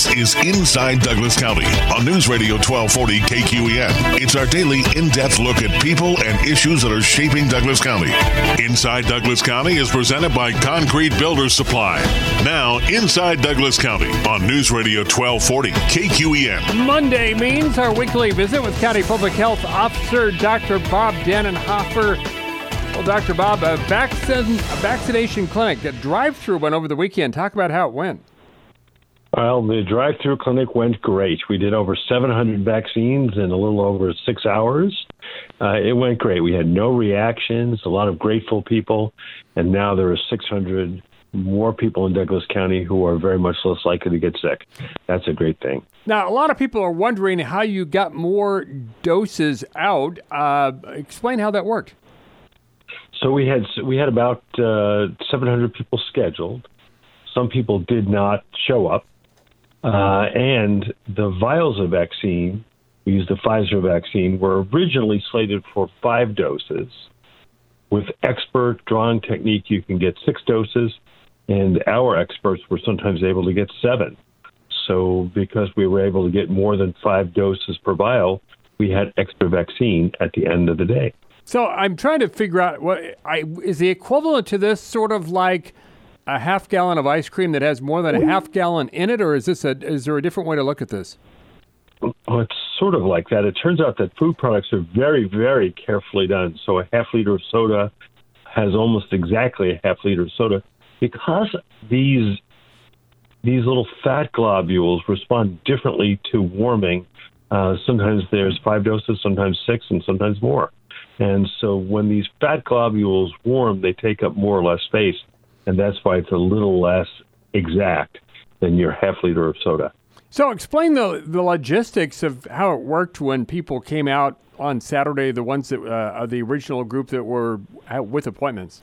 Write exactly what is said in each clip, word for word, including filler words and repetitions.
is Inside Douglas County on News Radio twelve forty K Q E N. It's our daily in-depth look at people and issues that are shaping Douglas County. Inside Douglas County is presented by Concrete Builders Supply. Now, Inside Douglas County on News Radio twelve forty K Q E N. Monday means our weekly visit with County Public Health Officer Doctor Bob Dannenhofer. Well, Doctor Bob, a, vaccine, a vaccination clinic, a drive-through went over the weekend. Talk about how it went. Well, the drive-through clinic went great. We did over seven hundred vaccines in a little over six hours. Uh, it went great. We had no reactions, a lot of grateful people, and now there are six hundred more people in Douglas County who are very much less likely to get sick. That's a great thing. Now, a lot of people are wondering how you got more doses out. Uh, explain how that worked. So we had we had about uh, seven hundred people scheduled. Some people did not show up. Uh, and the vials of vaccine, we used the Pfizer vaccine, were originally slated for five doses. With expert drawing technique, you can get six doses, and our experts were sometimes able to get seven. So because we were able to get more than five doses per vial, we had extra vaccine at the end of the day. So I'm trying to figure out, what I, is the equivalent to this sort of like a half gallon of ice cream that has more than a half gallon in it, or is this a is there a different way to look at this? Well, it's sort of like that. It turns out that food products are very, very carefully done. So a half liter of soda has almost exactly a half liter of soda because these these little fat globules respond differently to warming. Uh, sometimes there's five doses, sometimes six, and sometimes more. And so when these fat globules warm, they take up more or less space. And that's why it's a little less exact than your half liter of soda. So explain the the logistics of how it worked when people came out on Saturday, the ones that uh, are the original group that were with appointments.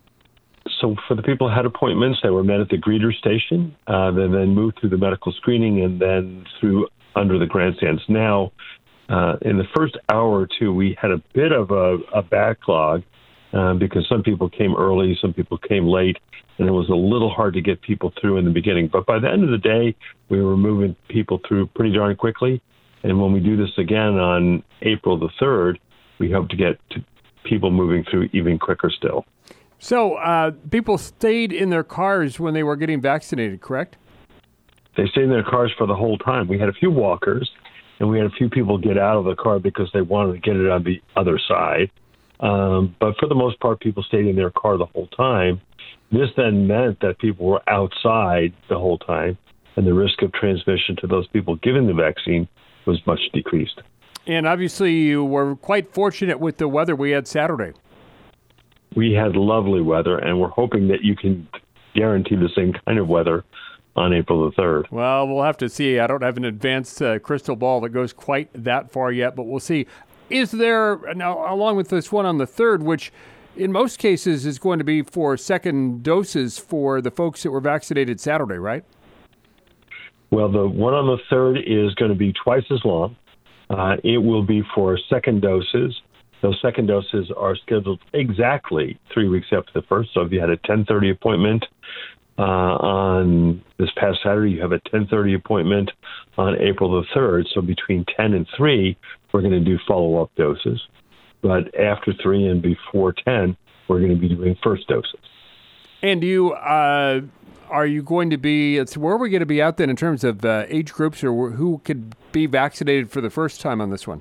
So for the people who had appointments, they were met at the greeter station. Uh, they then moved through the medical screening and then through under the grandstands. Now, uh, in the first hour or two, we had a bit of a, a backlog. Uh, because some people came early, some people came late, and it was a little hard to get people through in the beginning. But by the end of the day, we were moving people through pretty darn quickly. And when we do this again on April the third, we hope to get to people moving through even quicker still. So uh, people stayed in their cars when they were getting vaccinated, correct? They stayed in their cars for the whole time. We had a few walkers, and we had a few people get out of the car because they wanted to get it on the other side. Um, but for the most part, people stayed in their car the whole time. This then meant that people were outside the whole time, and the risk of transmission to those people given the vaccine was much decreased. And obviously, you were quite fortunate with the weather we had Saturday. We had lovely weather, and we're hoping that you can guarantee the same kind of weather on April the third. Well, we'll have to see. I don't have an advanced uh, crystal ball that goes quite that far yet, but we'll see. Is there, now, along with this one on the third, which in most cases is going to be for second doses for the folks that were vaccinated Saturday, right? Well, the one on the third is going to be twice as long. Uh, it will be for second doses. Those second doses are scheduled exactly three weeks after the first. So if you had a ten thirty appointment uh, on this past Saturday, you have a ten thirty appointment on April the third. So between ten and three, we're going to do follow-up doses. But after three and before ten, we're going to be doing first doses. And you, uh, are you going to be, it's, where are we going to be out then in terms of uh, age groups or who could be vaccinated for the first time on this one?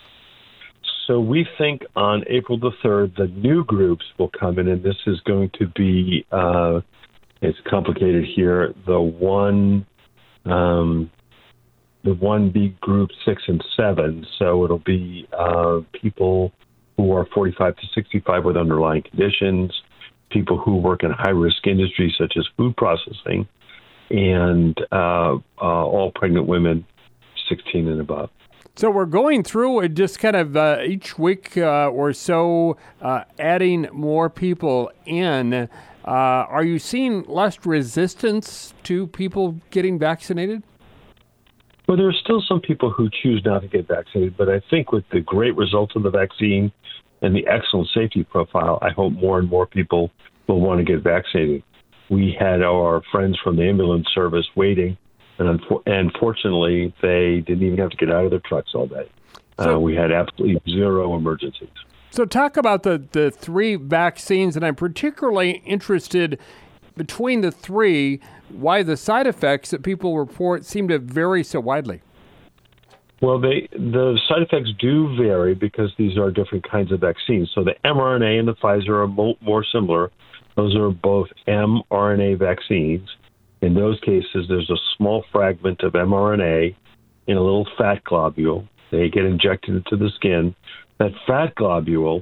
So we think on April the third, the new groups will come in, and this is going to be, uh, it's complicated here, the one... Um, the one B group six and seven. So it'll be uh, people who are forty-five to sixty-five with underlying conditions, people who work in high-risk industries such as food processing, and uh, uh, all pregnant women sixteen and above. So we're going through it just kind of uh, each week uh, or so, uh, adding more people in. Uh, are you seeing less resistance to people getting vaccinated? Well, there are still some people who choose not to get vaccinated, but I think with the great results of the vaccine and the excellent safety profile, I hope more and more people will want to get vaccinated. We had our friends from the ambulance service waiting And, unfor- and fortunately, they didn't even have to get out of their trucks all day. So, uh, we had absolutely zero emergencies. So talk about the, the three vaccines, and I'm particularly interested between the three, why the side effects that people report seem to vary so widely. Well, they, the side effects do vary because these are different kinds of vaccines. So the mRNA and the Pfizer are mo- more similar. Those are both mRNA vaccines. In those cases, there's a small fragment of mRNA in a little fat globule. They get injected into the skin. That fat globule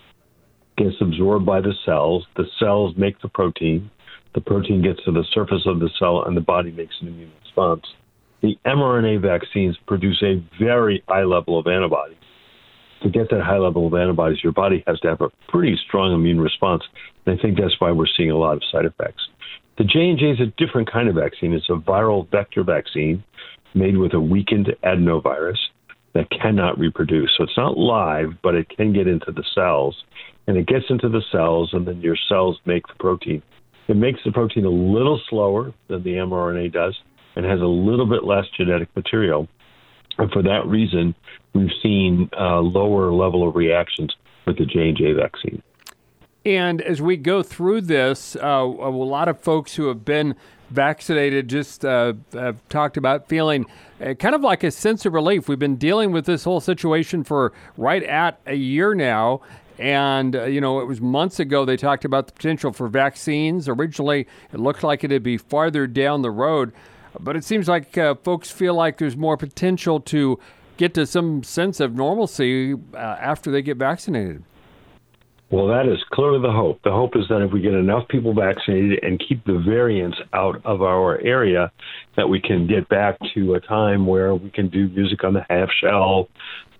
gets absorbed by the cells. The cells make the protein. The protein gets to the surface of the cell, and the body makes an immune response. The mRNA vaccines produce a very high level of antibodies. To get that high level of antibodies, your body has to have a pretty strong immune response. And I think that's why we're seeing a lot of side effects. The J and J is a different kind of vaccine. It's a viral vector vaccine made with a weakened adenovirus that cannot reproduce. So it's not live, but it can get into the cells. And it gets into the cells, and then your cells make the protein. It makes the protein a little slower than the mRNA does and has a little bit less genetic material. And for that reason, we've seen a lower level of reactions with the J and J vaccine. And as we go through this, uh, a lot of folks who have been vaccinated just uh, have talked about feeling uh, kind of like a sense of relief. We've been dealing with this whole situation for right at a year now. And, uh, you know, it was months ago they talked about the potential for vaccines. Originally, it looked like it'd be farther down the road. But it seems like uh, folks feel like there's more potential to get to some sense of normalcy uh, after they get vaccinated. Well, that is clearly the hope. The hope is that if we get enough people vaccinated and keep the variants out of our area, that we can get back to a time where we can do music on the half shell,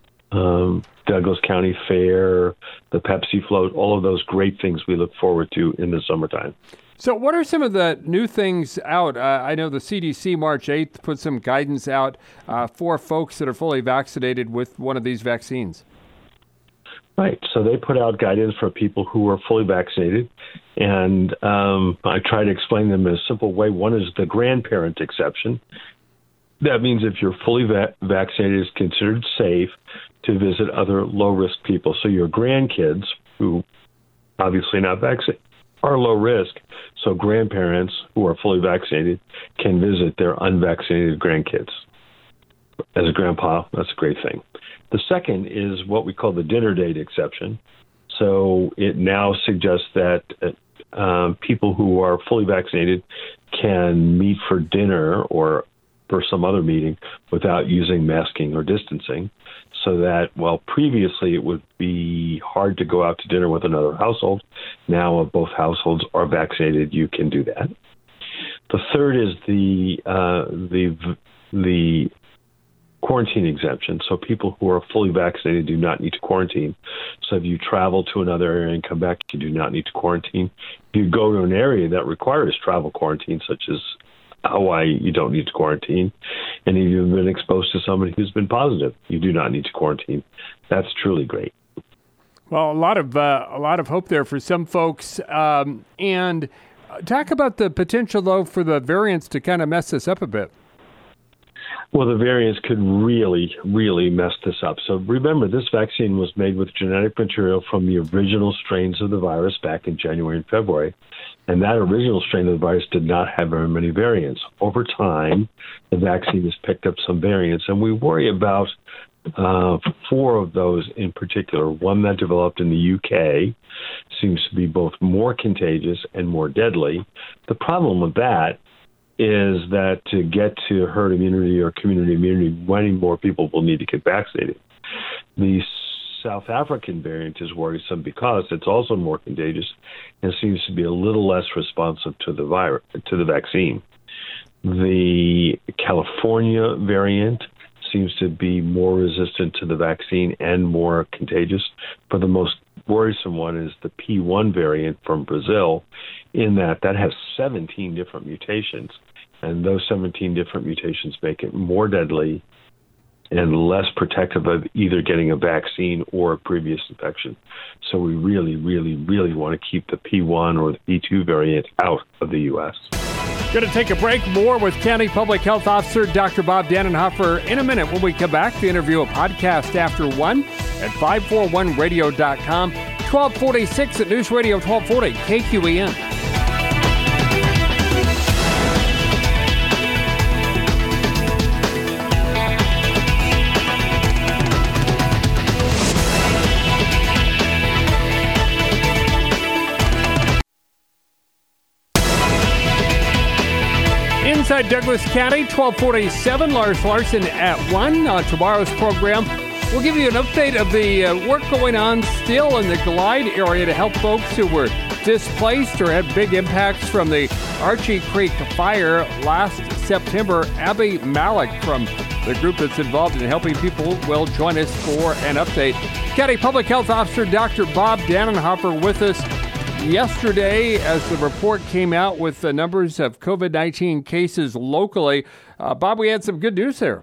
um, Douglas County Fair, the Pepsi float, all of those great things we look forward to in the summertime. So what are some of the new things out? Uh, I know the C D C March eighth put some guidance out uh, for folks that are fully vaccinated with one of these vaccines. Right. So they put out guidance for people who are fully vaccinated. And um, I try to explain them in a simple way. One is the grandparent exception. That means if you're fully va- vaccinated, it's considered safe to visit other low-risk people. So your grandkids, who obviously not vaccinated, are low risk. So grandparents who are fully vaccinated can visit their unvaccinated grandkids. As a grandpa, that's a great thing. The second is what we call the dinner date exception. So it now suggests that uh, um, people who are fully vaccinated can meet for dinner or for some other meeting without using masking or distancing. So that, while previously it would be hard to go out to dinner with another household, now if both households are vaccinated, you can do that. The third is the uh, the the quarantine exemption. So people who are fully vaccinated do not need to quarantine. So if you travel to another area and come back, you do not need to quarantine. If you go to an area that requires travel quarantine, such as Hawaii, you don't need to quarantine. And if you've been exposed to somebody who's been positive, you do not need to quarantine. That's truly great. Well, a lot of uh, a lot of hope there for some folks. Um, and talk about the potential, though, for the variants to kind of mess this up a bit. Well, the variants could really, really mess this up. So remember, this vaccine was made with genetic material from the original strains of the virus back in January and February. And that original strain of the virus did not have very many variants. Over time, the vaccine has picked up some variants, and we worry about uh, four of those in particular. One that developed in the U K seems to be both more contagious and more deadly. The problem with that is that to get to herd immunity or community immunity, many more people will need to get vaccinated. The South African variant is worrisome because it's also more contagious and seems to be a little less responsive to the virus, to the vaccine. The California variant seems to be more resistant to the vaccine and more contagious. But the most worrisome one is the P one variant from Brazil, in that that has seventeen different mutations. And those seventeen different mutations make it more deadly and less protective of either getting a vaccine or a previous infection. So we really, really, really want to keep the P one or the P two variant out of the U S. Going to take a break. More with County Public Health Officer Doctor Bob Dannenhofer in a minute. When we come back, the interview a podcast after one at five forty-one radio dot com, twelve forty-six at News Radio twelve forty K Q E N. Inside Douglas County, twelve forty-seven, Lars Larson at one. On tomorrow's program, we'll give you an update of the uh, work going on still in the Glide area to help folks who were displaced or had big impacts from the Archie Creek fire last September. Abby Malik from the group that's involved in helping people will join us for an update. County Public Health Officer Doctor Bob Dannenhofer with us yesterday as the report came out with the numbers of COVID nineteen cases locally. Uh, Bob, we had some good news there.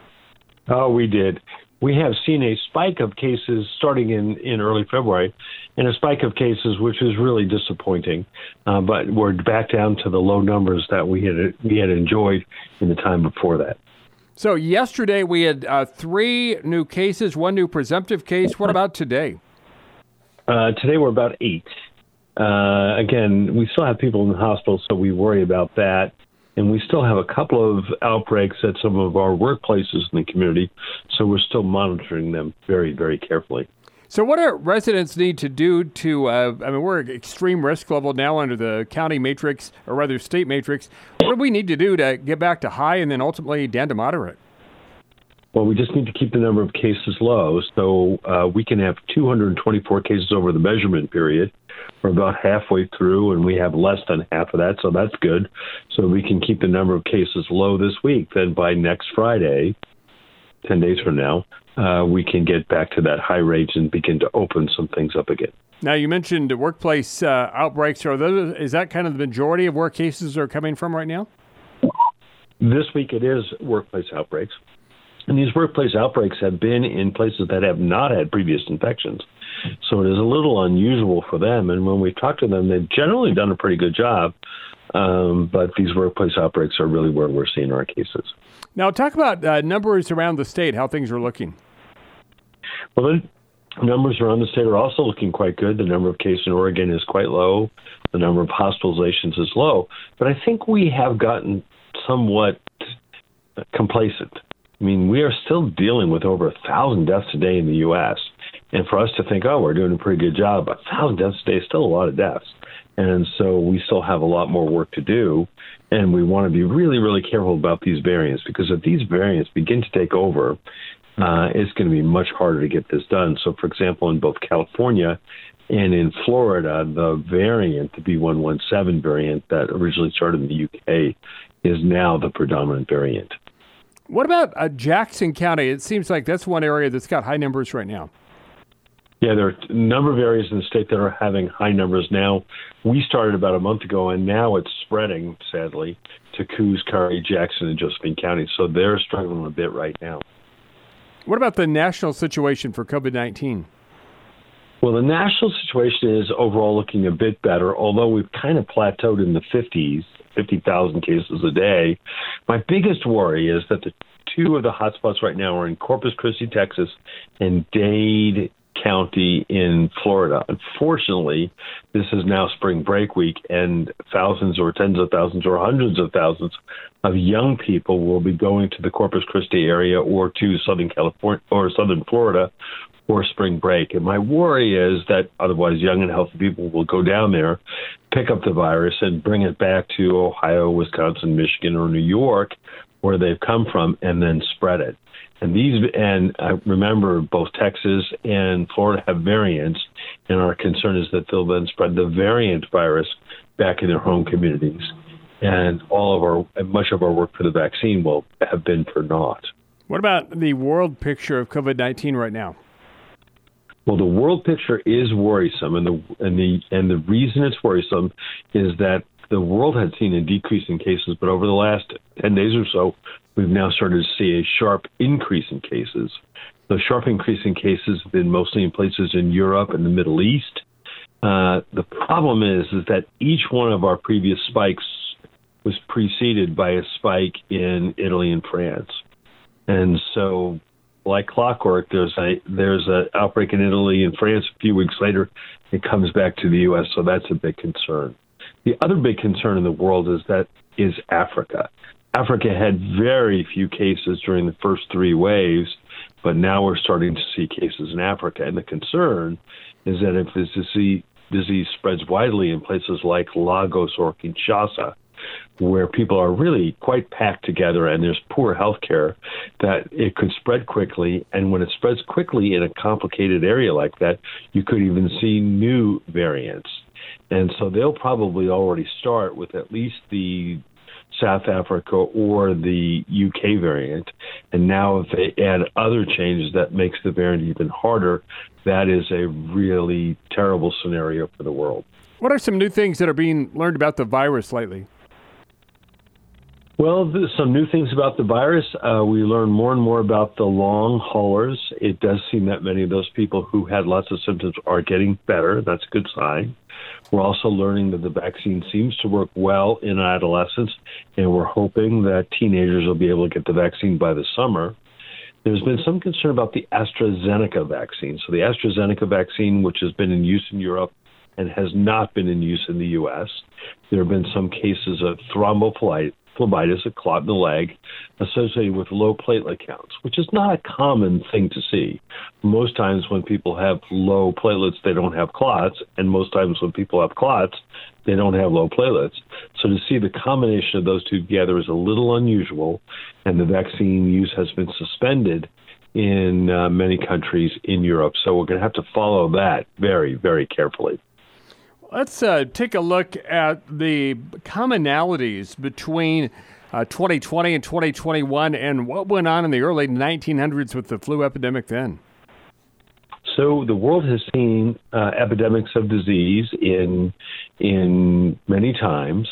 Oh, we did. We have seen a spike of cases starting in, in early February, and a spike of cases, which is really disappointing. Uh, but we're back down to the low numbers that we had we had enjoyed in the time before that. So yesterday we had uh, three new cases, one new presumptive case. What about today? Uh, today we're about eight. Uh, again, we still have people in the hospital, so we worry about that. And we still have a couple of outbreaks at some of our workplaces in the community, so we're still monitoring them very, very carefully. So what do residents need to do to, uh, I mean, we're at extreme risk level now under the county matrix, or rather state matrix. What do we need to do to get back to high and then ultimately down to moderate? Well, we just need to keep the number of cases low, so uh, we can have two hundred twenty-four cases over the measurement period. We're about halfway through, and we have less than half of that, so that's good. So we can keep the number of cases low this week. Then by next Friday, ten days from now, uh, we can get back to that high rate and begin to open some things up again. Now, you mentioned workplace uh, outbreaks. Are those, is that kind of the majority of where cases are coming from right now? This week it is workplace outbreaks. And these workplace outbreaks have been in places that have not had previous infections. So it is a little unusual for them. And when we talk to them, they've generally done a pretty good job. Um, but these workplace outbreaks are really where we're seeing our cases. Now, talk about uh, numbers around the state, how things are looking. Well, the numbers around the state are also looking quite good. The number of cases in Oregon is quite low. The number of hospitalizations is low. But I think we have gotten somewhat complacent. I mean, we are still dealing with over a thousand deaths a day in the U S. And for us to think, oh, we're doing a pretty good job, a thousand deaths a day is still a lot of deaths. And so we still have a lot more work to do. And we want to be really, really careful about these variants, because if these variants begin to take over, uh, it's going to be much harder to get this done. So, for example, in both California and in Florida, the variant, the B one one seven variant that originally started in the U K, is now the predominant variant. What about uh, Jackson County? It seems like that's one area that's got high numbers right now. Yeah, there are a number of areas in the state that are having high numbers now. We started about a month ago, and now it's spreading, sadly, to Coos, Curry, Jackson, and Josephine County. So they're struggling a bit right now. What about the national situation for COVID nineteen? Well, the national situation is overall looking a bit better, although we've kind of plateaued in the fifties, fifty thousand cases a day. My biggest worry is that the two of the hotspots right now are in Corpus Christi, Texas, and Dade County in Florida. Unfortunately, this is now spring break week, and thousands or tens of thousands or hundreds of thousands of young people will be going to the Corpus Christi area or to Southern California or Southern Florida for spring break. And my worry is that otherwise young and healthy people will go down there, pick up the virus, and bring it back to Ohio, Wisconsin, Michigan, or New York, where they've come from, and then spread it. And these, and I remember both Texas and Florida have variants, and our concern is that they'll then spread the variant virus back in their home communities. And all of our, much of our work for the vaccine will have been for naught. What about the world picture of COVID nineteen right now? Well, the world picture is worrisome, and the and the and the reason it's worrisome is that the world had seen a decrease in cases, but over the last ten days or so, we've now started to see a sharp increase in cases. The sharp increase in cases have been mostly in places in Europe and the Middle East. Uh, the problem is, is that each one of our previous spikes was preceded by a spike in Italy and France. And so, like clockwork, there's a there's an outbreak in Italy and France. A few weeks later, it comes back to the U S, so that's a big concern. The other big concern in the world is that is Africa. Africa had very few cases during the first three waves, but now we're starting to see cases in Africa. And the concern is that if this disease, disease spreads widely in places like Lagos or Kinshasa, where people are really quite packed together and there's poor health care, that it could spread quickly. And when it spreads quickly in a complicated area like that, you could even see new variants. And so they'll probably already start with at least the South Africa or the U K variant. And now if they add other changes that makes the variant even harder, that is a really terrible scenario for the world. What are some new things that are being learned about the virus lately? Well, there's some new things about the virus. Uh, we learn more and more about the long haulers. It does seem that many of those people who had lots of symptoms are getting better. That's a good sign. We're also learning that the vaccine seems to work well in adolescents, and we're hoping that teenagers will be able to get the vaccine by the summer. There's been some concern about the AstraZeneca vaccine. So the AstraZeneca vaccine, which has been in use in Europe and has not been in use in the U S, there have been some cases of thrombophlebitis, phlebitis, a clot in the leg, associated with low platelet counts, which is not a common thing to see. Most times when people have low platelets, they don't have clots, and most times when people have clots, they don't have low platelets. So to see the combination of those two together is a little unusual, and the vaccine use has been suspended in uh, many countries in Europe. So we're going to have to follow that very, very carefully. Let's uh, take a look at the commonalities between uh, twenty twenty and twenty twenty-one and what went on in the early nineteen hundreds with the flu epidemic then. So the world has seen uh, epidemics of disease in in many times.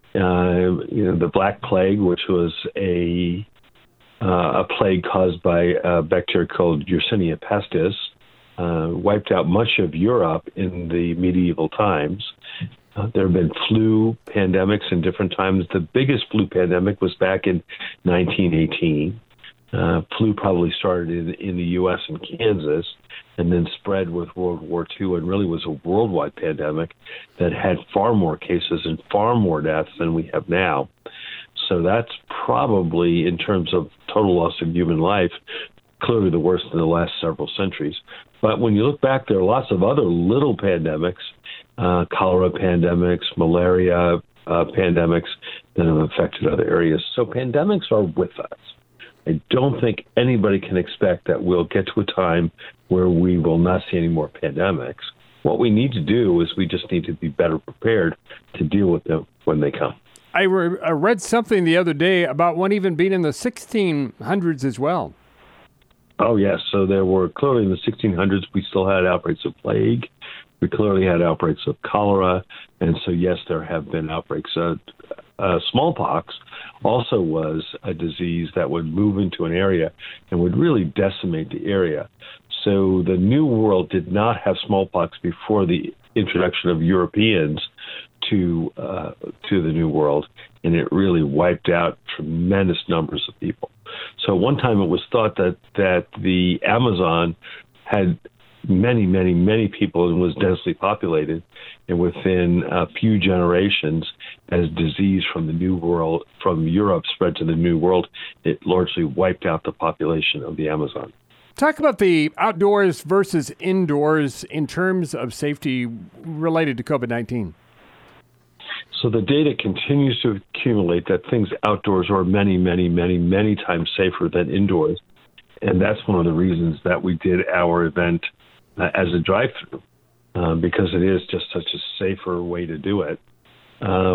Uh, you know, the Black Plague, which was a uh, a plague caused by a bacteria called Yersinia pestis, Uh, wiped out much of Europe in the medieval times. Uh, there have been flu pandemics in different times. The biggest flu pandemic was back in nineteen eighteen. Uh, flu probably started in, in the U S and Kansas and then spread with World War Two and really was a worldwide pandemic that had far more cases and far more deaths than we have now. So that's probably, in terms of total loss of human life, clearly the worst in the last several centuries. But when you look back, there are lots of other little pandemics, uh, cholera pandemics, malaria uh, pandemics that have affected other areas. So pandemics are with us. I don't think anybody can expect that we'll get to a time where we will not see any more pandemics. What we need to do is we just need to be better prepared to deal with them when they come. I, re- I read something the other day about one even being in the sixteen hundreds as well. Oh, yes. So there were clearly in the sixteen hundreds, we still had outbreaks of plague. We clearly had outbreaks of cholera. And so, yes, there have been outbreaks. Uh, uh, smallpox also was a disease that would move into an area and would really decimate the area. So the New World did not have smallpox before the introduction of Europeans to uh, to the New World, and it really wiped out tremendous numbers of people. So one time it was thought that, that the Amazon had many, many, many people and was densely populated, and within a few generations, as disease from the New World, from Europe spread to the New World, it largely wiped out the population of the Amazon. Talk about the outdoors versus indoors in terms of safety related to COVID nineteen. So the data continues to accumulate that things outdoors are many, many, many, many times safer than indoors. And that's one of the reasons that we did our event uh, as a drive-through, uh, because it is just such a safer way to do it. Uh,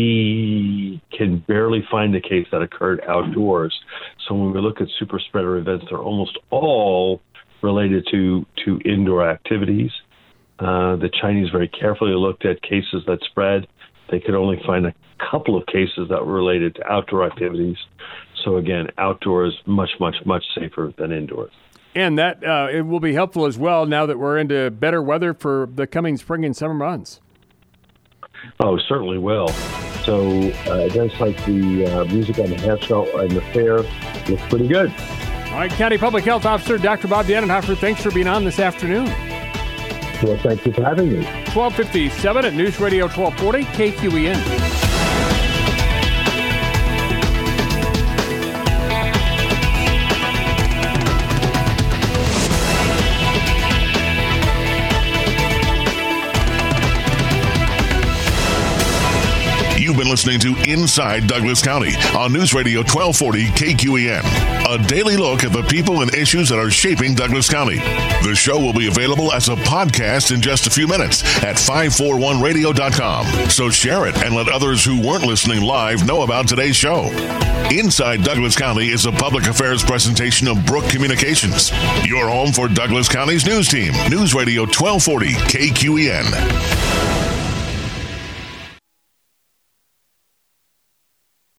we can barely find a case that occurred outdoors. So when we look at super spreader events, they're almost all related to, to indoor activities. Uh, the Chinese very carefully looked at cases that spread they could only find a couple of cases that were related to outdoor activities. So again, outdoors much, much, much safer than indoors. And that uh, it will be helpful as well now that we're into better weather for the coming spring and summer months. Oh, certainly will. So uh, events like the uh, Music on the Half Shell and the fair look pretty good. All right, County Public Health Officer Doctor Bob Dannenhofer, thanks for being on this afternoon. Well, thank you for having me. twelve fifty-seven at News Radio twelve forty K Q E N. You've been listening to Inside Douglas County on News Radio twelve forty K Q E N, a daily look at the people and issues that are shaping Douglas County. The show will be available as a podcast in just a few minutes at five forty-one radio dot com. So share it and let others who weren't listening live know about today's show. Inside Douglas County is a public affairs presentation of Brook Communications, your home for Douglas County's news team. News Radio twelve forty K Q E N.